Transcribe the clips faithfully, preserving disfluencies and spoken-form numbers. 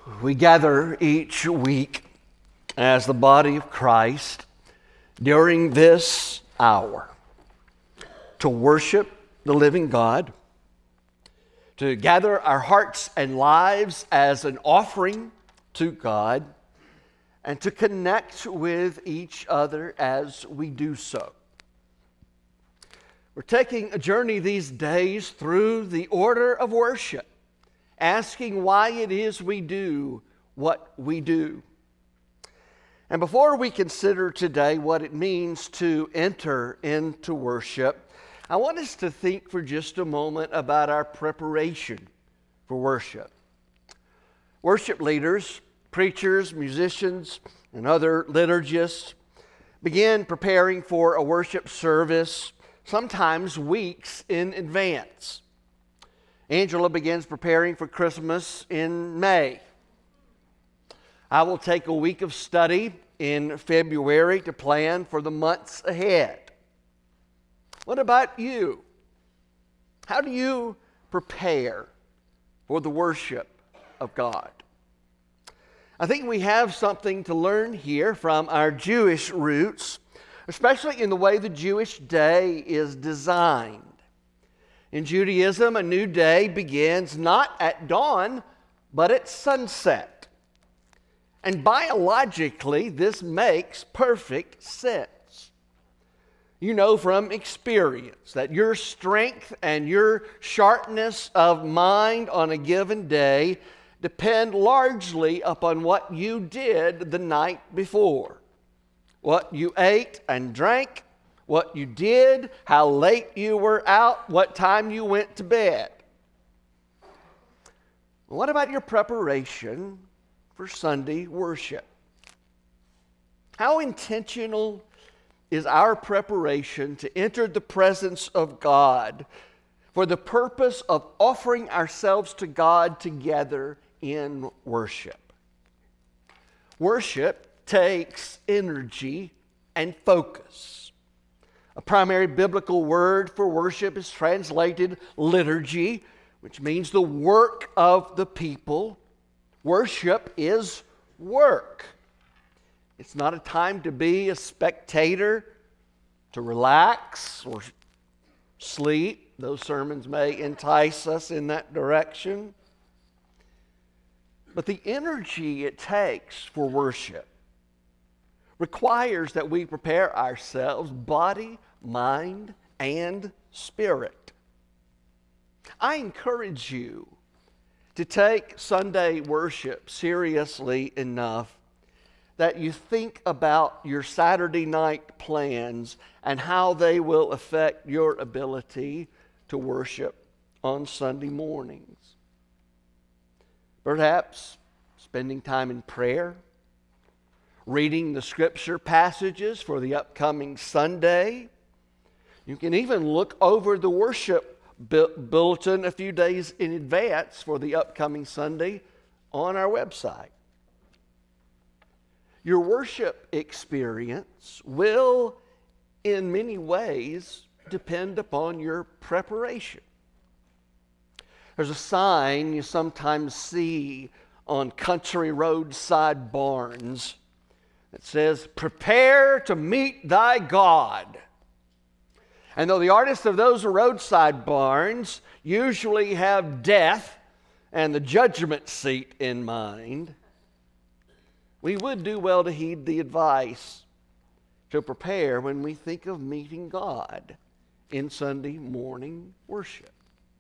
We gather each week as the body of Christ during this hour to worship the living God, to gather our hearts and lives as an offering to God, and to connect with each other as we do so. We're taking a journey these days through the order of worship, asking why it is we do what we do. And before we consider today what it means to enter into worship, I want us to think for just a moment about our preparation for worship. Worship leaders, preachers, musicians, and other liturgists begin preparing for a worship service sometimes weeks in advance. Angela begins preparing for Christmas in May. I will take a week of study in February to plan for the months ahead. What about you? How do you prepare for the worship of God? I think we have something to learn here from our Jewish roots, especially in the way the Jewish day is designed. In Judaism, a new day begins not at dawn, but at sunset. And biologically, this makes perfect sense. You know from experience that your strength and your sharpness of mind on a given day depend largely upon what you did the night before. What you ate and drank, what you did, how late you were out, what time you went to bed. What about your preparation for Sunday worship? How intentional is our preparation to enter the presence of God for the purpose of offering ourselves to God together in worship? Worship takes energy and focus. A primary biblical word for worship is translated liturgy, which means the work of the people. Worship is work. It's not a time to be a spectator, to relax or sleep. Those sermons may entice us in that direction. But the energy it takes for worship requires that we prepare ourselves, body, mind, and spirit. I encourage you to take Sunday worship seriously enough that you think about your Saturday night plans and how they will affect your ability to worship on Sunday mornings. Perhaps spending time in prayer, reading the scripture passages for the upcoming Sunday. You can even look over the worship bulletin a few days in advance for the upcoming Sunday on our website. Your worship experience will, in many ways, depend upon your preparation. There's a sign you sometimes see on country roadside barns that says, "Prepare to meet thy God." And though the artists of those roadside barns usually have death and the judgment seat in mind, we would do well to heed the advice to prepare when we think of meeting God in Sunday morning worship.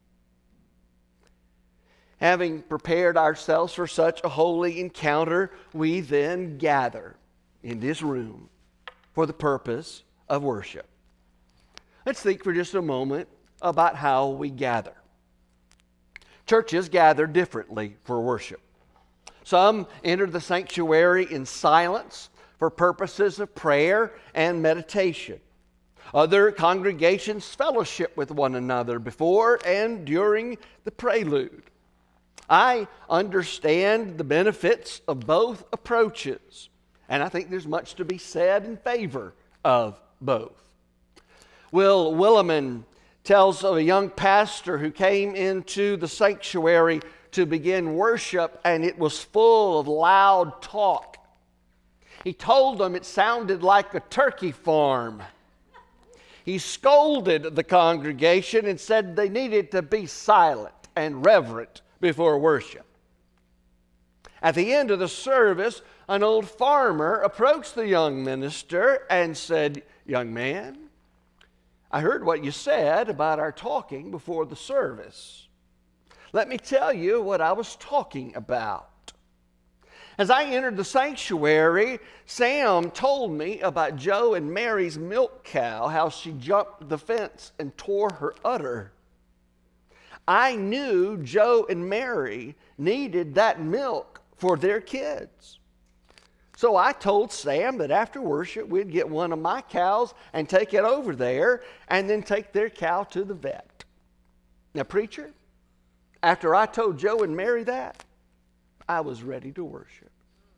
Having prepared ourselves for such a holy encounter, we then gather in this room for the purpose of worship. Let's think for just a moment about how we gather. Churches gather differently for worship. Some enter the sanctuary in silence for purposes of prayer and meditation. Other congregations fellowship with one another before and during the prelude. I understand the benefits of both approaches, and I think there's much to be said in favor of both. Will Willimon tells of a young pastor who came into the sanctuary to begin worship, and it was full of loud talk. He told them it sounded like a turkey farm. He scolded the congregation and said they needed to be silent and reverent before worship. At the end of the service, an old farmer approached the young minister and said, "Young man, I heard what you said about our talking before the service. Let me tell you what I was talking about. As I entered the sanctuary, Sam told me about Joe and Mary's milk cow, how she jumped the fence and tore her udder. I knew Joe and Mary needed that milk for their kids. So I told Sam that after worship we'd get one of my cows and take it over there and then take their cow to the vet. Now, preacher, after I told Joe and Mary that, I was ready to worship."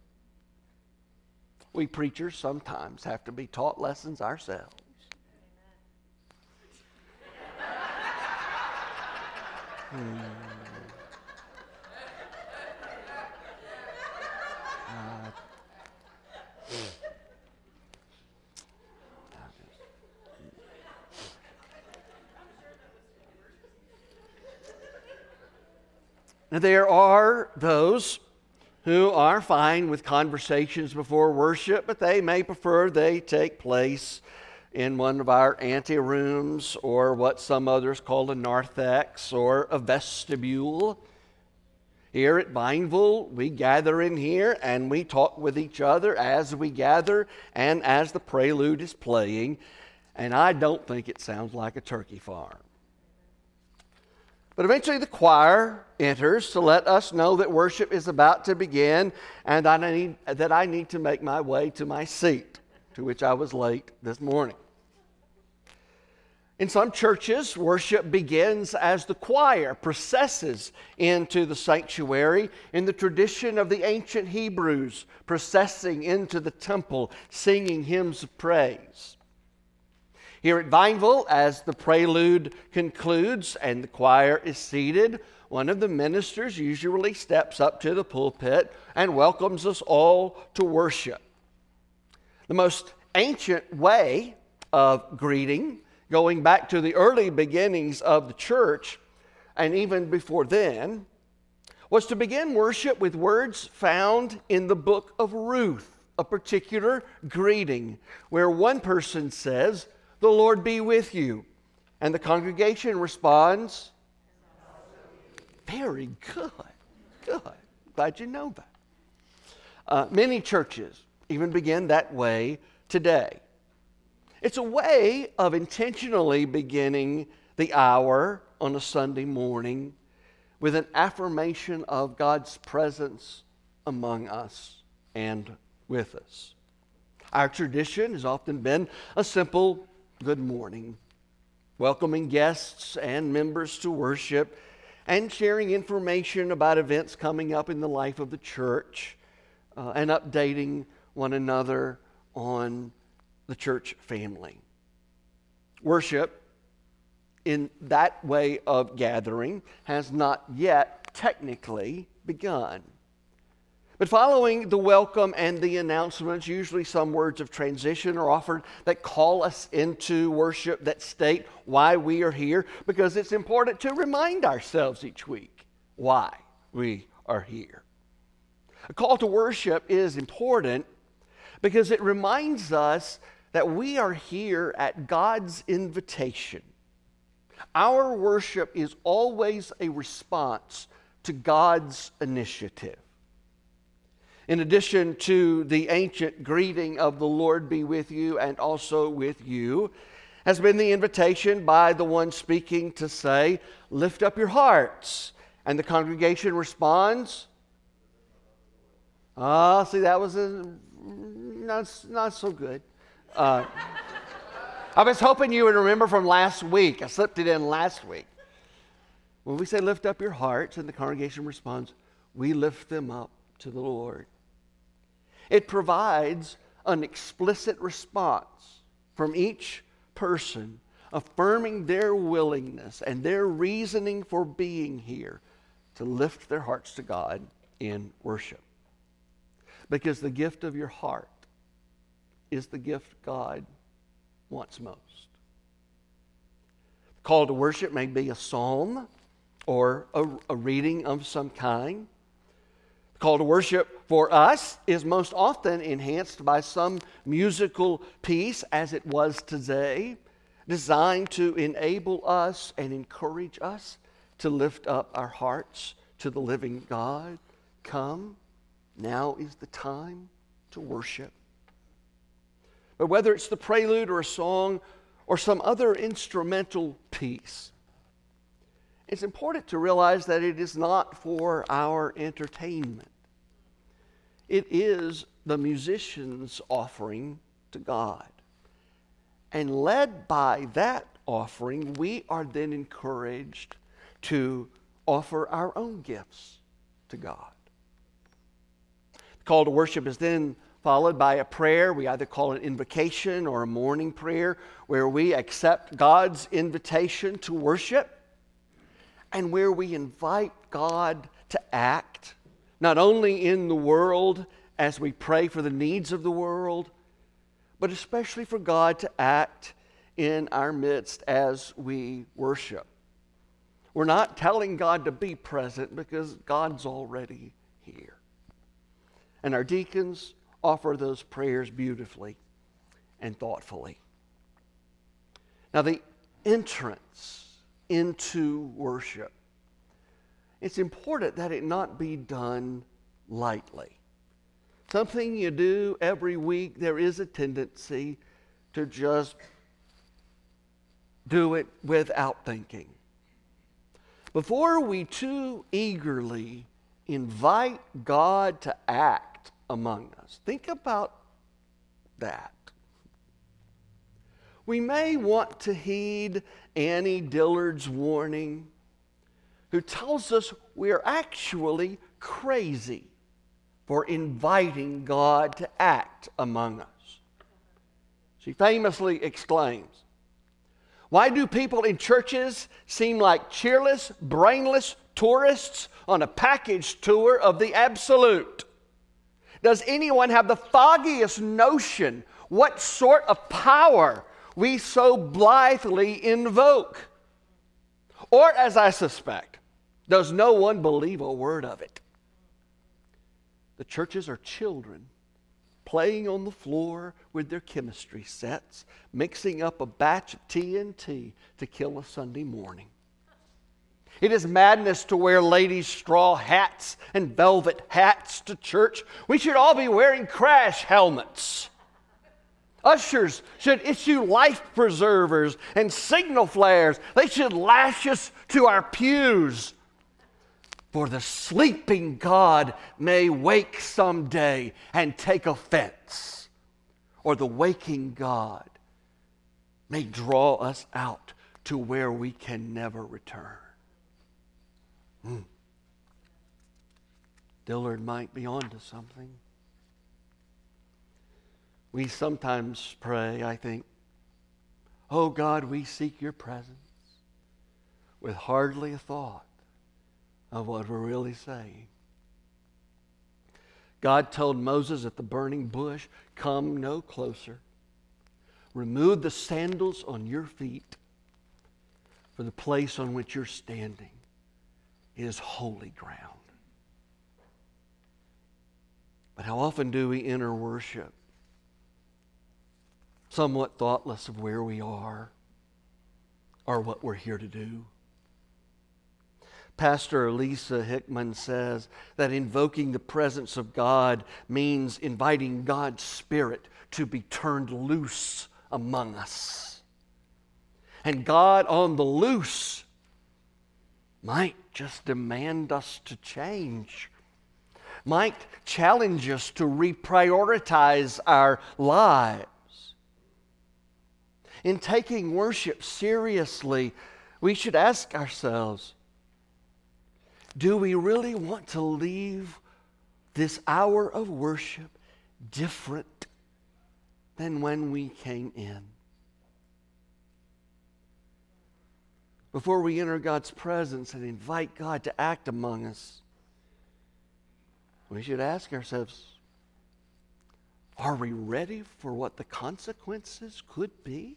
We preachers sometimes have to be taught lessons ourselves. Hmm. Uh, Now, there are those who are fine with conversations before worship, but they may prefer they take place in one of our anterooms or what some others call a narthex or a vestibule. Here at Vineville, we gather in here and we talk with each other as we gather and as the prelude is playing, and I don't think it sounds like a turkey farm. But eventually the choir enters to let us know that worship is about to begin and I need, that I need to make my way to my seat, to which I was late this morning. In some churches, worship begins as the choir processes into the sanctuary in the tradition of the ancient Hebrews, processing into the temple, singing hymns of praise. Here at Vineville, as the prelude concludes and the choir is seated, one of the ministers usually steps up to the pulpit and welcomes us all to worship. The most ancient way of greeting, going back to the early beginnings of the church, and even before then, was to begin worship with words found in the book of Ruth, a particular greeting where one person says, "The Lord be with you," and the congregation responds, "Very good, good, glad you know that." Uh, many churches even begin that way today. It's a way of intentionally beginning the hour on a Sunday morning with an affirmation of God's presence among us and with us. Our tradition has often been a simple good morning, welcoming guests and members to worship, and sharing information about events coming up in the life of the church, uh, and updating one another on the church family. Worship in that way of gathering has not yet technically begun. But following the welcome and the announcements, usually some words of transition are offered that call us into worship, that state why we are here, because it's important to remind ourselves each week why we are here. A call to worship is important because it reminds us that we are here at God's invitation. Our worship is always a response to God's initiative. In addition to the ancient greeting of "the Lord be with you" and also with you, has been the invitation by the one speaking to say, "Lift up your hearts." And the congregation responds, ah, see, that was a, not, not so good. Uh, I was hoping you would remember from last week. I slipped it in last week. When we say lift up your hearts, and the congregation responds, we lift them up to the Lord. It provides an explicit response from each person, affirming their willingness and their reasoning for being here to lift their hearts to God in worship. Because the gift of your heart is the gift God wants most. The call to worship may be a psalm or a, a reading of some kind. The call to worship for us is most often enhanced by some musical piece, as it was today, designed to enable us and encourage us to lift up our hearts to the living God. Come, now is the time to worship. But whether it's the prelude or a song or some other instrumental piece, it's important to realize that it is not for our entertainment. It is the musician's offering to God. And led by that offering, we are then encouraged to offer our own gifts to God. The call to worship is then followed by a prayer. We either call it invocation or a morning prayer, where we accept God's invitation to worship and where we invite God to act, not only in the world as we pray for the needs of the world, but especially for God to act in our midst as we worship. We're not telling God to be present because God's already here. And our deacons offer those prayers beautifully and thoughtfully. Now, the entrance into worship, it's important that it not be done lightly. Something you do every week, there is a tendency to just do it without thinking. Before we too eagerly invite God to act among us, think about that. We may want to heed Annie Dillard's warning, who tells us we are actually crazy for inviting God to act among us. She famously exclaims, "Why do people in churches seem like cheerless, brainless tourists on a package tour of the absolute? Does anyone have the foggiest notion what sort of power we so blithely invoke? Or, as I suspect, does no one believe a word of it? The churches are children playing on the floor with their chemistry sets, mixing up a batch of T N T to kill a Sunday morning. It is madness to wear ladies' straw hats and velvet hats to church. We should all be wearing crash helmets. Ushers should issue life preservers and signal flares. They should lash us to our pews. For the sleeping God may wake someday and take offense, or the waking God may draw us out to where we can never return." Hmm. Dillard might be onto something. We sometimes pray, I think, "Oh God, we seek your presence," with hardly a thought of what we're really saying. God told Moses at the burning bush, "Come no closer. Remove the sandals on your feet, for the place on which you're standing is holy ground." But how often do we enter worship somewhat thoughtless of where we are or what we're here to do? Pastor Lisa Hickman says that invoking the presence of God means inviting God's Spirit to be turned loose among us. And God on the loose might just demand us to change, might challenge us to reprioritize our lives. In taking worship seriously, we should ask ourselves, do we really want to leave this hour of worship different than when we came in? before we enter God's presence and invite God to act among us, we should ask ourselves, are we ready for what the consequences could be?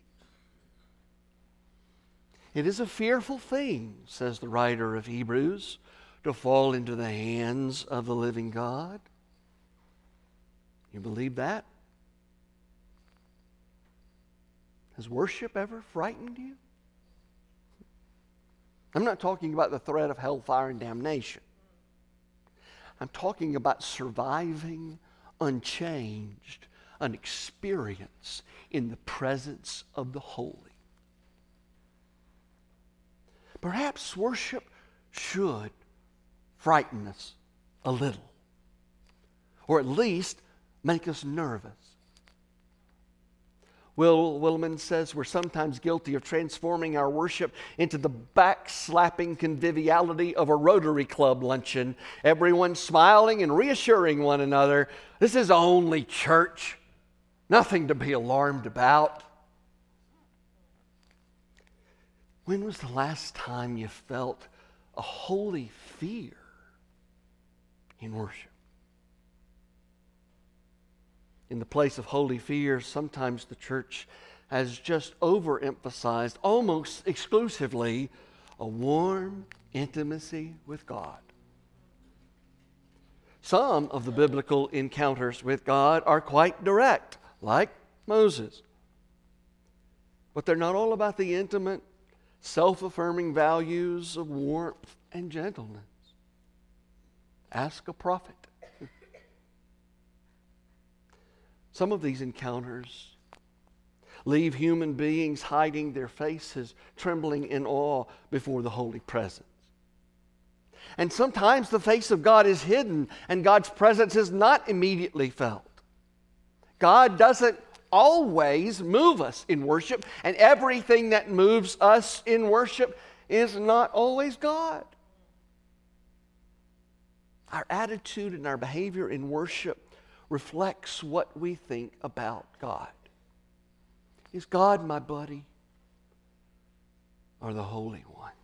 It is a fearful thing, says the writer of Hebrews, to fall into the hands of the living God. You believe that? Has worship ever frightened you? I'm not talking about the threat of hellfire and damnation. I'm talking about surviving unchanged, an experience in the presence of the holy. Perhaps worship should frighten us a little, or at least make us nervous. Will Willimon says we're sometimes guilty of transforming our worship into the backslapping conviviality of a Rotary Club luncheon. Everyone smiling and reassuring one another. This is only church. Nothing to be alarmed about. When was the last time you felt a holy fear in worship? In the place of holy fear, sometimes the church has just overemphasized, almost exclusively, a warm intimacy with God. Some of the biblical encounters with God are quite direct, like Moses. But they're not all about the intimate, self-affirming values of warmth and gentleness. Ask a prophet. Some of these encounters leave human beings hiding their faces, trembling in awe before the holy presence. And sometimes the face of God is hidden and God's presence is not immediately felt. God doesn't always move us in worship, and everything that moves us in worship is not always God. Our attitude and our behavior in worship reflects what we think about God. Is God my buddy or the Holy One?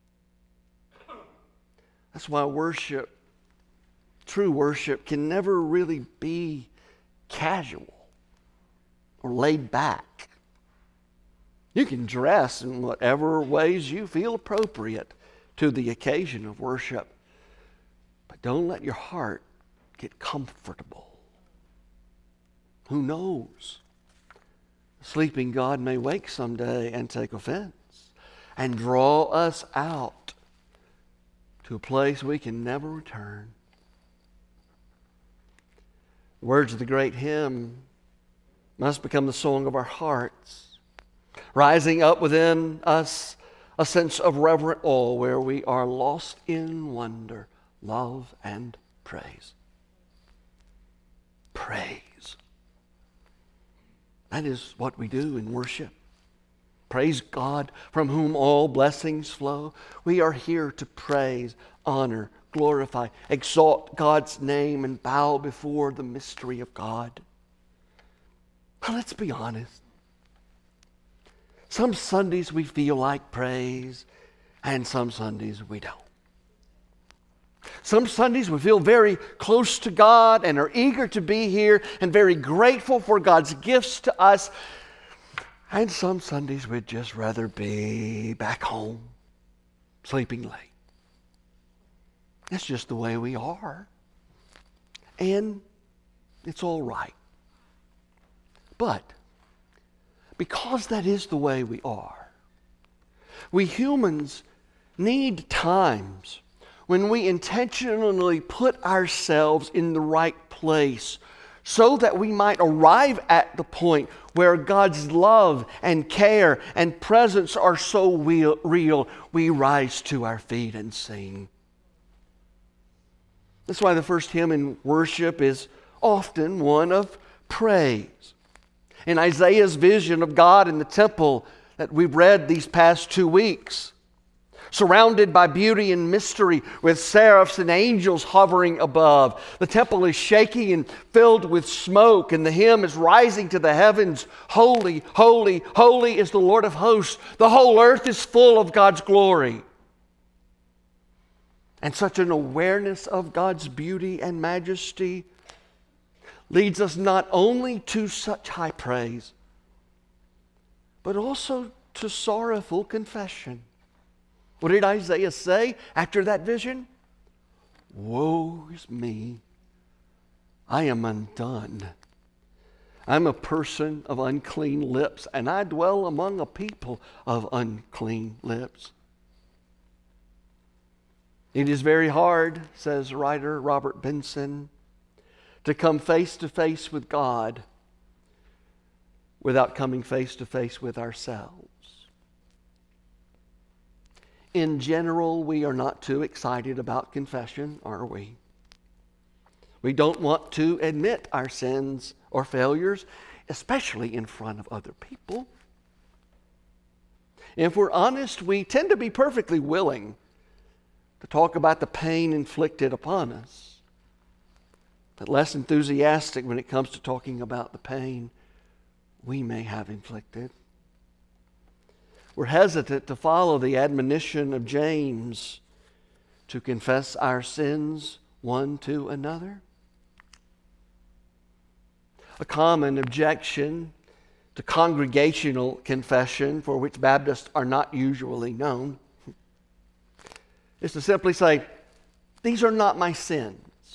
That's why worship, true worship, can never really be casual or laid back. You can dress in whatever ways you feel appropriate to the occasion of worship, but don't let your heart get comfortable. Who knows? The sleeping God may wake someday and take offense and draw us out to a place we can never return. The words of the great hymn must become the song of our hearts, rising up within us a sense of reverent awe where we are lost in wonder, love, and praise. Praise. That is what we do in worship. Praise God, from whom all blessings flow. We are here to praise, honor, glorify, exalt God's name, and bow before the mystery of God. Now, let's be honest. Some Sundays we feel like praise, and some Sundays we don't. Some Sundays we feel very close to God and are eager to be here and very grateful for God's gifts to us. And some Sundays we'd just rather be back home, sleeping late. That's just the way we are. And it's all right. But because that is the way we are, we humans need times when we intentionally put ourselves in the right place so that we might arrive at the point where God's love and care and presence are so real, we rise to our feet and sing. That's why the first hymn in worship is often one of praise. In Isaiah's vision of God in the temple that we've read these past two weeks, surrounded by beauty and mystery, with seraphs and angels hovering above. The temple is shaking and filled with smoke, and the hymn is rising to the heavens. Holy, holy, holy is the Lord of hosts. The whole earth is full of God's glory. And such an awareness of God's beauty and majesty leads us not only to such high praise, but also to sorrowful confession. What did Isaiah say after that vision? Woe is me, I am undone. I'm a person of unclean lips, and I dwell among a people of unclean lips. It is very hard, says writer Robert Benson, to come face to face with God without coming face to face with ourselves. In general, we are not too excited about confession, are we? We don't want to admit our sins or failures, especially in front of other people. If we're honest, we tend to be perfectly willing to talk about the pain inflicted upon us, but less enthusiastic when it comes to talking about the pain we may have inflicted. We're hesitant to follow the admonition of James to confess our sins one to another. A common objection to congregational confession, for which Baptists are not usually known, is to simply say, these are not my sins.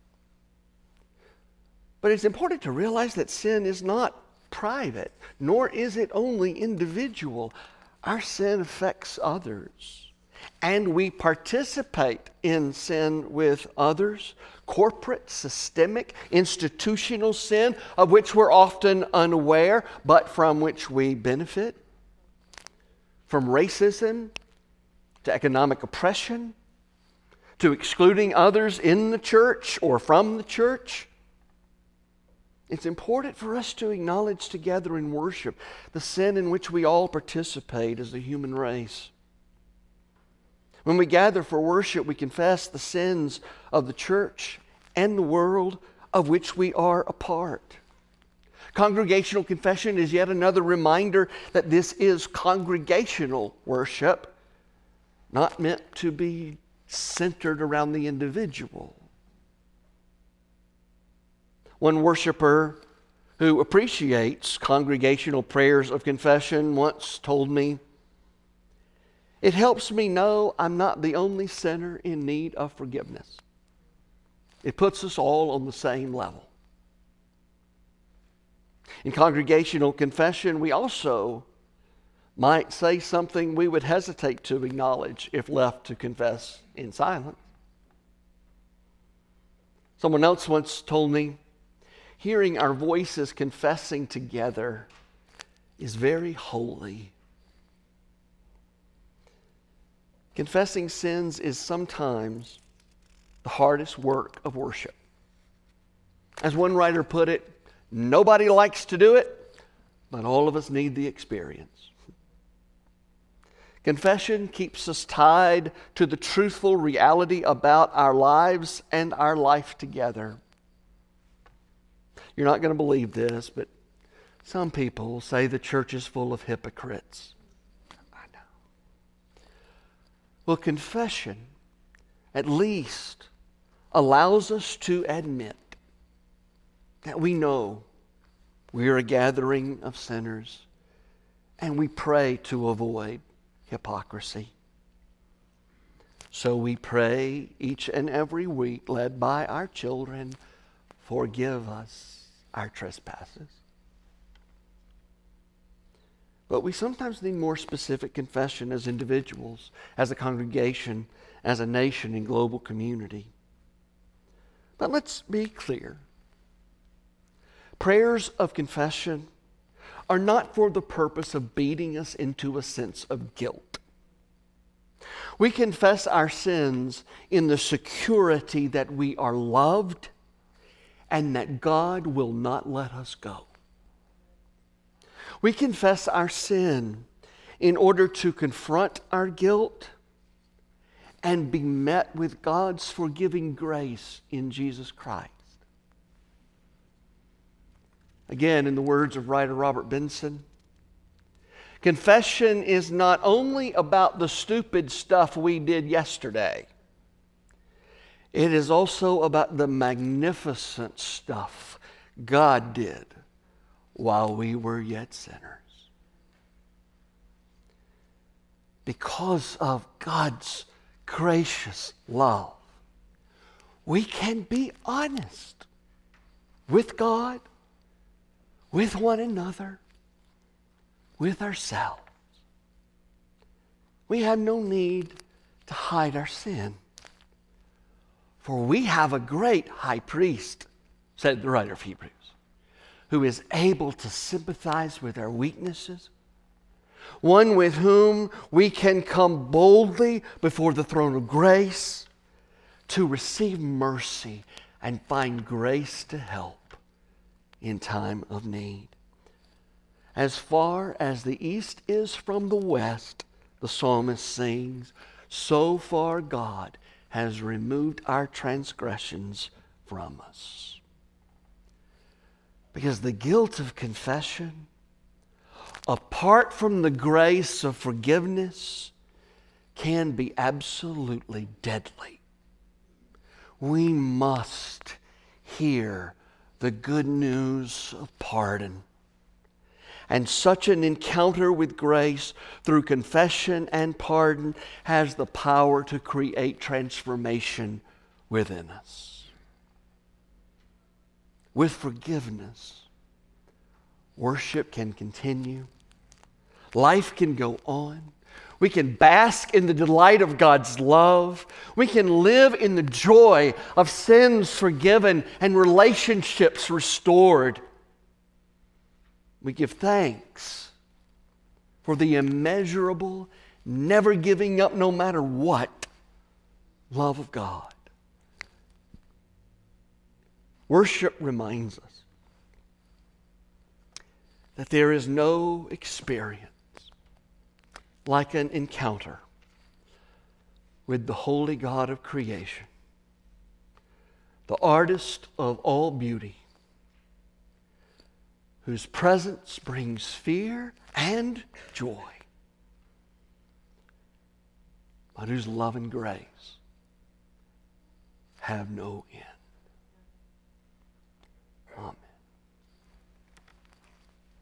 But it's important to realize that sin is not private, nor is it only individual. Our sin affects others, and we participate in sin with others. Corporate, systemic, institutional sin, of which we're often unaware, but from which we benefit. From racism to economic oppression, to excluding others in the church or from the church. It's important for us to acknowledge together in worship the sin in which we all participate as the human race. When we gather for worship, we confess the sins of the church and the world of which we are a part. Congregational confession is yet another reminder that this is congregational worship, not meant to be centered around the individual. One worshiper who appreciates congregational prayers of confession once told me, "It helps me know I'm not the only sinner in need of forgiveness. It puts us all on the same level." In congregational confession, we also might say something we would hesitate to acknowledge if left to confess in silence. Someone else once told me, hearing our voices confessing together is very holy. Confessing sins is sometimes the hardest work of worship. As one writer put it, nobody likes to do it, but all of us need the experience. Confession keeps us tied to the truthful reality about our lives and our life together. You're not going to believe this, but some people say the church is full of hypocrites. I know. Well, confession at least allows us to admit that we know we are a gathering of sinners, and we pray to avoid hypocrisy. So we pray each and every week, led by our children, forgive us our trespasses. But we sometimes need more specific confession as individuals, as a congregation, as a nation and global community. But let's be clear. Prayers of confession are not for the purpose of beating us into a sense of guilt. We confess our sins in the security that we are loved and that God will not let us go. We confess our sin in order to confront our guilt and be met with God's forgiving grace in Jesus Christ. Again, in the words of writer Robert Benson, confession is not only about the stupid stuff we did yesterday, it is also about the magnificent stuff God did while we were yet sinners. Because of God's gracious love, we can be honest with God, with one another, with ourselves. We have no need to hide our sin. For we have a great high priest, said the writer of Hebrews, who is able to sympathize with our weaknesses, one with whom we can come boldly before the throne of grace to receive mercy and find grace to help in time of need. As far as the east is from the west, the psalmist sings, so far God has removed our transgressions from us. Because the guilt of confession, apart from the grace of forgiveness, can be absolutely deadly. We must hear the good news of pardon. And such an encounter with grace through confession and pardon has the power to create transformation within us. With forgiveness, worship can continue. Life can go on. We can bask in the delight of God's love. We can live in the joy of sins forgiven and relationships restored. We give thanks for the immeasurable, never giving up no matter what, love of God. Worship reminds us that there is no experience like an encounter with the holy God of creation, the artist of all beauty, whose presence brings fear and joy, but whose love and grace have no end.